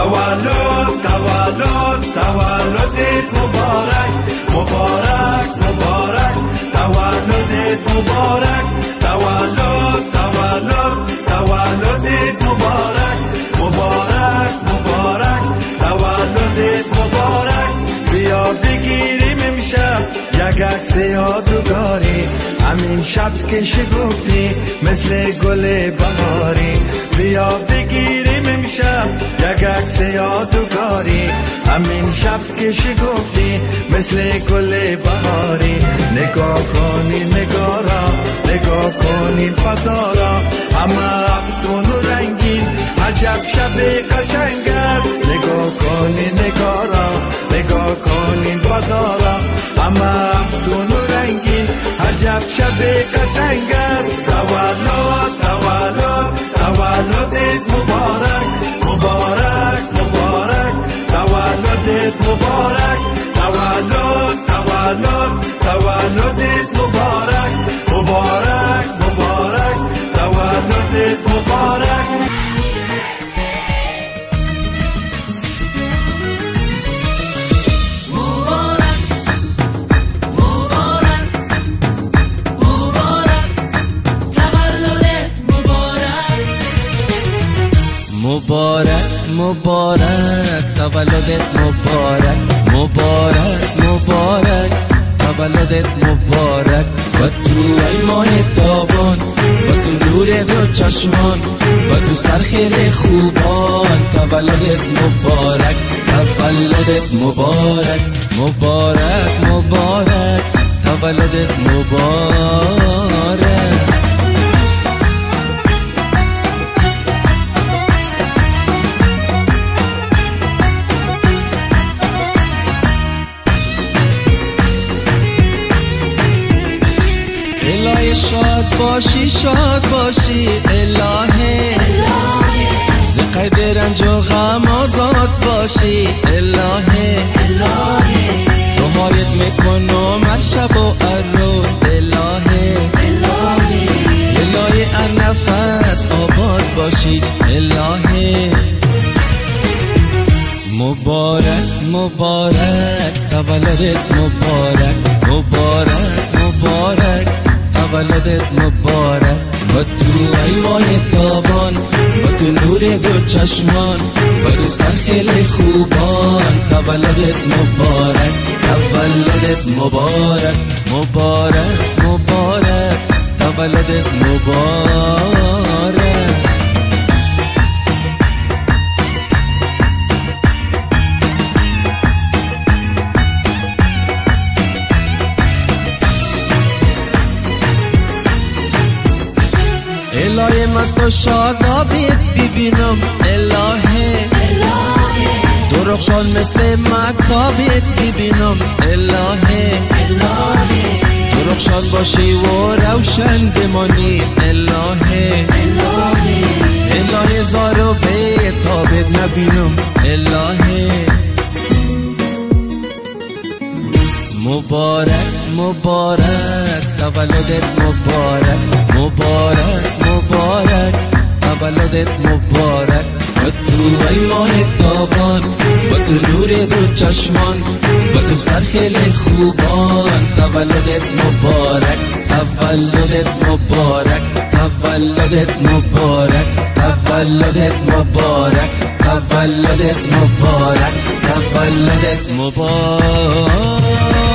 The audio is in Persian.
تولد تولد تولدت مبارک مبارک مبارک تولدت مبارک تولد تولد تولدت مبارک مبارک مبارک تولدت مبارک بیا بگیریم امشب یک عکس یادگاری همین شب که شگفتی مثل گل بهاری بیا بگیریم امشب یک عکس یادگاری همین شب که شگفتی مثل گل بهاری نگاه کنین نگاه را نگاه کنین فضا را همه افسون و رنگین عجب شب قشنگ است نگاه کنین نگاه را نگاه کنین فضا را همه افسون و رنگین عجب شب قشنگ است تولد تولد تولدت مبارک مبارک مبارک تولدت مبارک تولد تولد تولدت مبارک مبارک مبارک تولدت مبارک مبارک مبارک تولدت مبارک مبارک مبارک تولدت مبارک و تو ای ماه تابان و تو نور دو چشمان و تو سرخیل خوبان تولدت مبارک تولدت مبارک مبارک مبارک تولدت مبارک الهی شاد باشی الهی ز قید رنج و غم آزاد باشی الهی دعایت میکنم هر شب و هر روز الهی الهی هر نفس آباد باشی الهی مبارک مبارک تولدت مبارک مبارک مبارک تولدت مبارک و تو ای ماه تابان و تو نور دو چشمان و تو سرخیل خوبان تولدت مبارک تولدت مبارک مبارک مبارک تولدت مبارک الهی مست و شادابیت ببینم الهی درخشان مثل مکتابیت ببینم الهی درخشان باشی و روشن بمانی الهی الهی زار و بیتابت نبینم الهی مبارک مبارک تولدت مبارک مبارک مبارک تولدت مبارک و تو ای ماه تابان و تو نور دو چشمان و تو سرخیل خوبان تولدت مبارک تولدت مبارک تولدت مبارک تولدت مبارک تولدت مبارک تولدت مبارک